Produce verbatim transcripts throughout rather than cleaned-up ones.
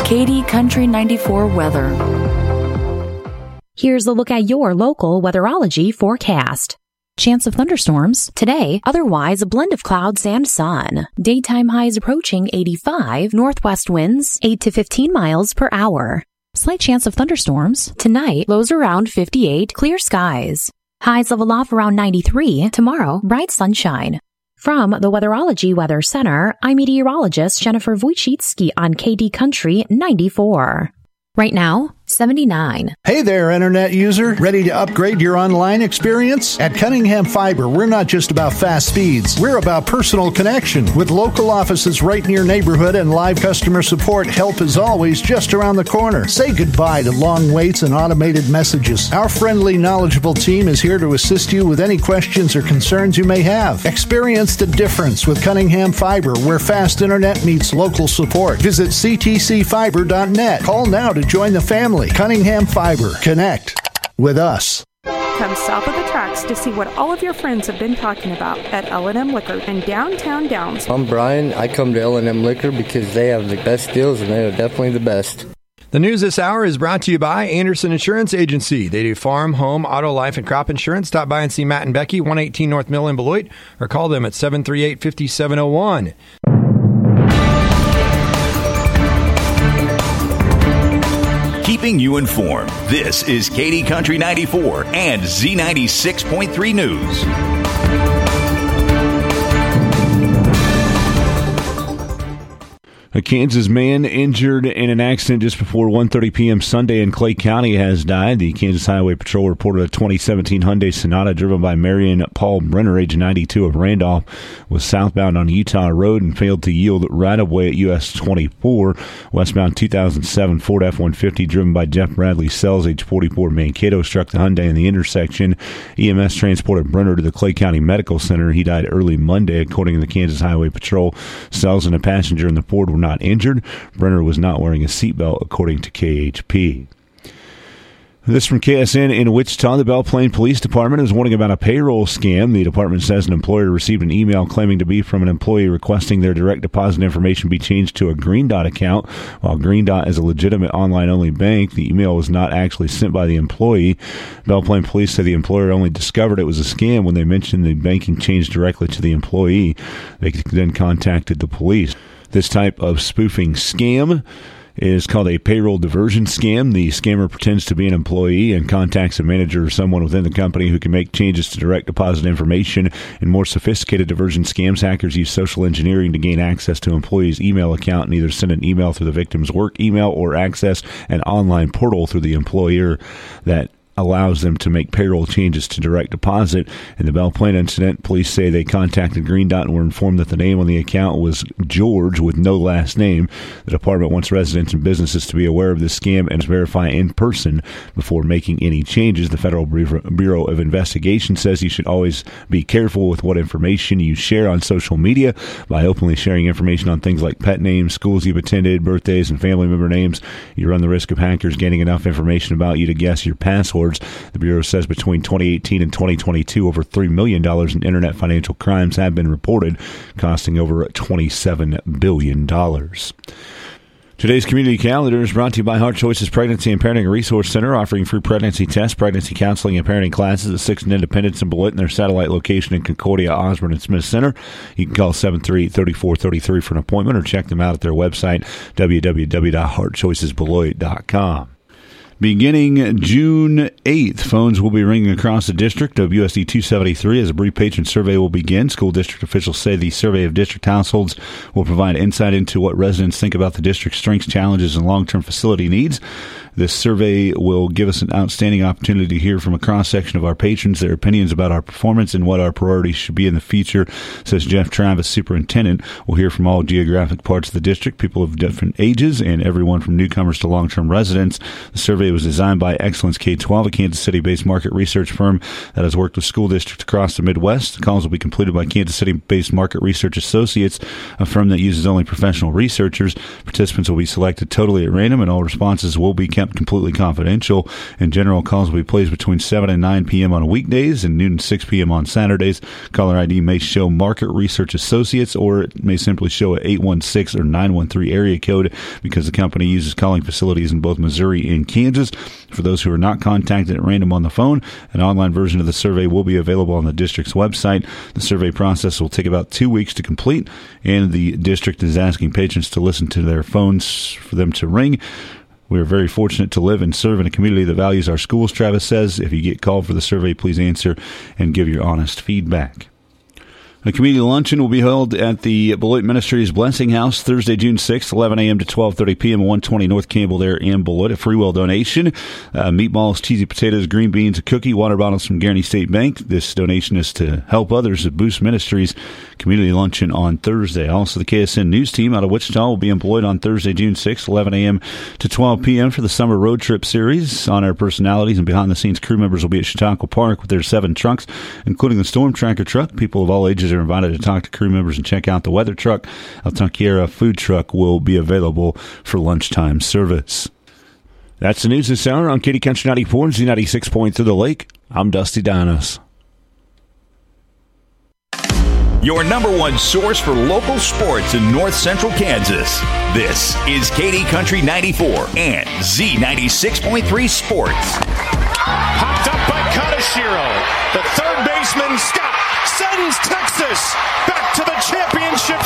Katy Country ninety-four weather. Here's a look at your local weatherology forecast. Chance of thunderstorms today, otherwise a blend of clouds and sun. Daytime highs approaching eighty-five, northwest winds eight to fifteen miles per hour. Slight chance of thunderstorms tonight, lows around fifty-eight, clear skies. Highs level off around ninety-three, tomorrow bright sunshine. From the Weatherology Weather Center, I'm meteorologist Jennifer Wojcicki on K D Country ninety-four. Right now, seventy-nine. Hey there, Internet user. Ready to upgrade your online experience? At Cunningham Fiber, we're not just about fast speeds. We're about personal connection. With local offices right in your neighborhood and live customer support, help is always just around the corner. Say goodbye to long waits and automated messages. Our friendly, knowledgeable team is here to assist you with any questions or concerns you may have. Experience the difference with Cunningham Fiber, where fast internet meets local support. Visit c t c fiber dot net. Call now to join the family. Cunningham Fiber. Connect with us. Come south of the tracks to see what all of your friends have been talking about at L and M Liquor in downtown Downs. I'm Brian. I come to L and M Liquor because they have the best deals and they are definitely the best. The news this hour is brought to you by Anderson Insurance Agency. They do farm, home, auto, life, and crop insurance. Stop by and see Matt and Becky, one eighteen North Mill in Beloit, or call them at seven three eight, five seven zero one. Keeping you informed, this is Katy Country ninety-four and Z ninety-six point three News. A Kansas man injured in an accident just before one thirty p.m. Sunday in Clay County has died. The Kansas Highway Patrol reported a twenty seventeen Hyundai Sonata driven by Marion Paul Brenner, age ninety-two, of Randolph, was southbound on Utah Road and failed to yield right-of-way at U S twenty-four. Westbound two thousand seven Ford F one fifty driven by Jeff Bradley Sells, age forty-four, Mankato, struck the Hyundai in the intersection. E M S transported Brenner to the Clay County Medical Center. He died early Monday, according to the Kansas Highway Patrol. Sells and a passenger in the Ford were not injured. Brenner was not wearing a seatbelt, according to K H P. This from K S N in Wichita. The Belle Plaine Police Department is warning about a payroll scam. The department says an employer received an email claiming to be from an employee requesting their direct deposit information be changed to a Green Dot account. While Green Dot is a legitimate online-only bank, the email was not actually sent by the employee. Belle Plaine Police said the employer only discovered it was a scam when they mentioned the banking changed directly to the employee. They then contacted the police. This type of spoofing scam is called a payroll diversion scam. The scammer pretends to be an employee and contacts a manager or someone within the company who can make changes to direct deposit information. In more sophisticated diversion scams, hackers use social engineering to gain access to employees' email account and either send an email through the victim's work email or access an online portal through the employer that allows them to make payroll changes to direct deposit. In the Belle Plaine incident, police say they contacted Green Dot and were informed that the name on the account was George with no last name. The department wants residents and businesses to be aware of this scam and verify in person before making any changes. The Federal Bureau of Investigation says you should always be careful with what information you share on social media. By openly sharing information on things like pet names, schools you've attended, birthdays, and family member names, you run the risk of hackers gaining enough information about you to guess your password. The Bureau says between twenty eighteen and twenty twenty-two, over three million dollars in internet financial crimes have been reported, costing over twenty-seven billion dollars. Today's community calendar is brought to you by Heart Choices Pregnancy and Parenting Resource Center, offering free pregnancy tests, pregnancy counseling, and parenting classes at sixth and Independence in Beloit and their satellite location in Concordia, Osborne, and Smith Center. You can call seven three eight, three four three three for an appointment or check them out at their website, w w w dot heart choices beloit dot com. Beginning June eighth, phones will be ringing across the district. W S D two seventy-three as a brief patron survey will begin. School district officials say the survey of district households will provide insight into what residents think about the district's strengths, challenges, and long-term facility needs. This survey will give us an outstanding opportunity to hear from a cross-section of our patrons, their opinions about our performance and what our priorities should be in the future, says Jeff Travis, superintendent. We'll hear from all geographic parts of the district, people of different ages, and everyone from newcomers to long-term residents. The survey was designed by Excellence K twelve, a Kansas City-based market research firm that has worked with school districts across the Midwest. The calls will be completed by Kansas City-based Market Research Associates, a firm that uses only professional researchers. Participants will be selected totally at random, and all responses will be kept kept completely confidential. In general, calls will be placed between seven and nine p.m. on weekdays and noon and six p.m. on Saturdays. Caller I D may show Market Research Associates, or it may simply show an eight one six or nine one three area code because the company uses calling facilities in both Missouri and Kansas. For those who are not contacted at random on the phone, an online version of the survey will be available on the district's website. The survey process will take about two weeks to complete, and the district is asking patrons to listen to their phones for them to ring. We are very fortunate to live and serve in a community that values our schools, Travis says. If you get called for the survey, please answer and give your honest feedback. A community luncheon will be held at the Beloit Ministries Blessing House Thursday, June sixth, eleven a.m. to twelve thirty p.m. one twenty North Campbell there in Beloit. A free will donation. Uh, meatballs, cheesy potatoes, green beans, a cookie, water bottles from Guaranty State Bank. This donation is to help others at Boost Ministries Community Luncheon on Thursday. Also, the K S N News Team out of Wichita will be in Beloit on Thursday, June sixth, eleven a.m. to twelve p.m. for the Summer Road Trip Series. On-air personalities and behind-the-scenes crew members will be at Chautauqua Park with their seven trucks, including the Storm Tracker truck. People of all ages are invited to talk to crew members and check out the weather truck. El Tanquera food truck will be available for lunchtime service. That's the news this hour on Katy Country ninety-four and Z ninety-six point three The Lake. I'm Dusty Dinos. Your number one source for local sports in north central Kansas. This is Katy Country ninety-four and Z ninety-six point three Sports. Popped up by Katashiro. The third baseman, Scott, sends Texas back to the championship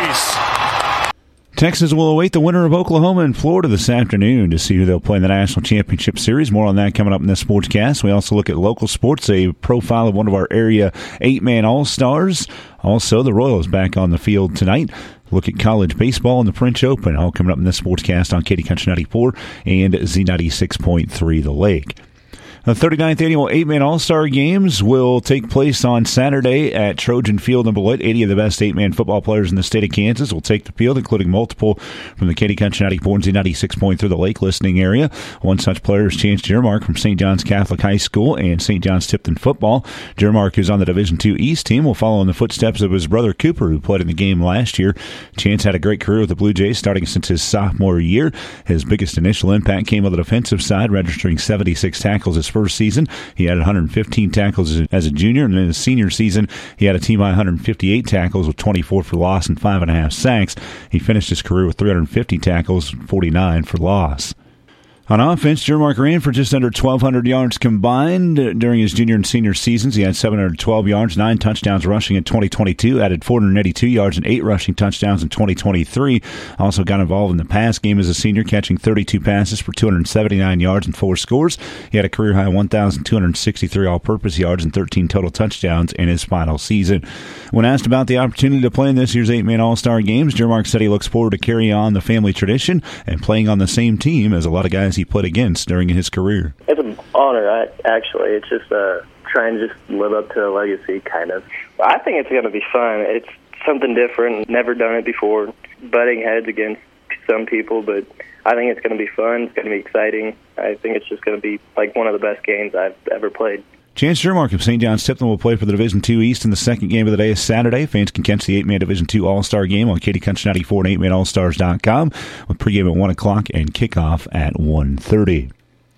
series. Texas will await the winner of Oklahoma and Florida this afternoon to see who they'll play in the National Championship Series. More on that coming up in this Sportscast. We also look at local sports, a profile of one of our area eight-man All-Stars. Also, the Royals back on the field tonight. Look at college baseball and the French Open. All coming up in this Sportscast on Katy Country ninety-four and Z ninety-six point three The Lake. The thirty-ninth Annual eight-Man All-Star Games will take place on Saturday at Trojan Field in Beloit. eighty of the best eight-man football players in the state of Kansas will take the field, including multiple from the Katy Country ninety-four and Z ninety-six point three The Lake listening area. One such player is Chance Jermark from Saint John's Catholic High School and Saint John's Tipton football. Jermark, who's on the Division two East team, will follow in the footsteps of his brother Cooper, who played in the game last year. Chance had a great career with the Blue Jays starting since his sophomore year. His biggest initial impact came on the defensive side, registering seventy-six tackles his first season. He had one hundred fifteen tackles as a junior, and in his senior season, he had a team high one hundred fifty-eight tackles with twenty-four for loss and five and a half sacks. He finished his career with three hundred fifty tackles, forty-nine for loss. On offense, Jermark ran for just under twelve hundred yards combined during his junior and senior seasons. He had seven hundred twelve yards, nine touchdowns rushing in twenty twenty-two, added four hundred eighty-two yards and eight rushing touchdowns in twenty twenty-three. Also got involved in the pass game as a senior, catching thirty-two passes for two hundred seventy-nine yards and four scores. He had a career-high one thousand two hundred sixty-three all-purpose yards and thirteen total touchdowns in his final season. When asked about the opportunity to play in this year's eight-man All-Star Games, Jermark said he looks forward to carrying on the family tradition and playing on the same team as a lot of guys he played against during his career. It's an honor, actually. It's just uh, trying to just live up to a legacy, kind of. I think it's going to be fun. It's something different. Never done it before. Butting heads against some people, but I think it's going to be fun. It's going to be exciting. I think it's just going to be like one of the best games I've ever played. Chance Jermark of Saint John's Tipton will play for the Division two East in the second game of the day is Saturday. Fans can catch the eight-man Division two All-Star Game on Katy Country ninety-four and eight man all stars dot com with pregame at one o'clock and kickoff at one thirty.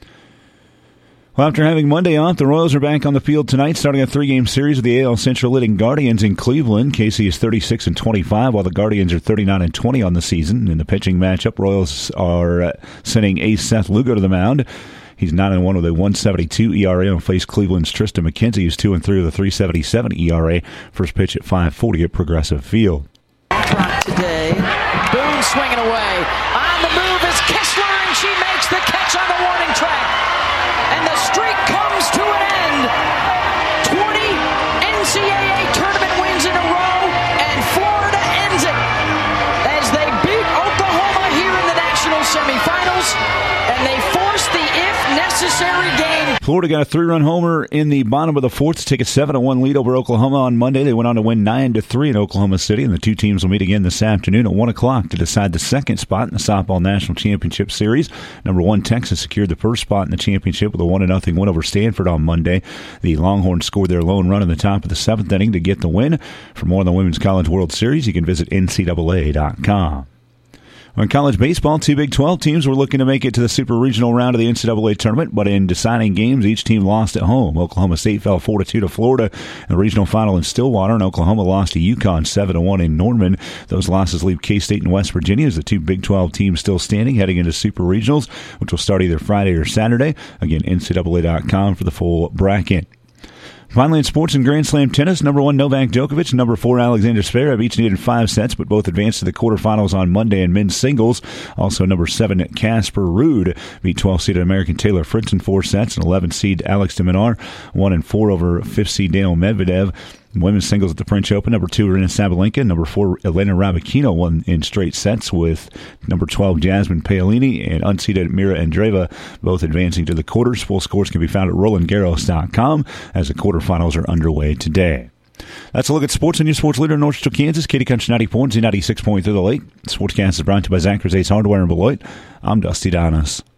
Well, after having Monday off, the Royals are back on the field tonight, starting a three-game series with the A L Central leading Guardians in Cleveland. K C is thirty-six and twenty-five, while the Guardians are thirty-nine and twenty on the season. In the pitching matchup, Royals are uh, sending Ace Seth Lugo to the mound. He's nine and one with a one seventy-two E R A. And will face Cleveland's Tristan McKenzie, who's two and three with a three seventy-seven E R A. First pitch at five forty at Progressive Field. Today, Boone swinging away. On the move is Kessler, and she makes the catch on the warning track. And the streak comes to an end. twenty N C double A tournament wins in a row, and Florida ends it as they beat Oklahoma here in the national semifinals, and they force the if-necessary game. Florida got a three-run homer in the bottom of the fourth to take a seven to one lead over Oklahoma on Monday. They went on to win nine to three in Oklahoma City, and the two teams will meet again this afternoon at one o'clock to decide the second spot in the Softball National Championship Series. Number one, Texas secured the first spot in the championship with a one to nothing win over Stanford on Monday. The Longhorns scored their lone run in the top of the seventh inning to get the win. For more on the Women's College World Series, you can visit N C double A dot com. In college baseball, two Big twelve teams were looking to make it to the Super Regional round of the N C double A tournament, but in deciding games, each team lost at home. Oklahoma State fell four to two to Florida in the regional final in Stillwater, and Oklahoma lost to UConn seven to one in Norman. Those losses leave K-State and West Virginia as the two Big twelve teams still standing, heading into Super Regionals, which will start either Friday or Saturday. Again, N C double A dot com for the full bracket. Finally, in sports and Grand Slam tennis, number one Novak Djokovic and number four Alexander Zverev each needed five sets, but both advanced to the quarterfinals on Monday in men's singles. Also, number seven Casper Ruud beat twelve-seeded American Taylor Fritz in four sets, and eleven-seed Alex de Minaur won in four over fifth-seed Daniil Medvedev. Women's singles at the French Open, number two Aryna Sabalenka, number four Elena Rybakina won in straight sets, with number twelve Jasmine Paolini and unseeded Mira Andreeva both advancing to the quarters. Full scores can be found at Roland Garros dot com as the quarterfinals are underway today. That's a look at sports and your sports leader in North Central Kansas, Katy Country ninety-four and Z ninety-six point three The Lake. The Sportscast is brought to you by Zach's Ace Hardware in Beloit. I'm Dusty Donis.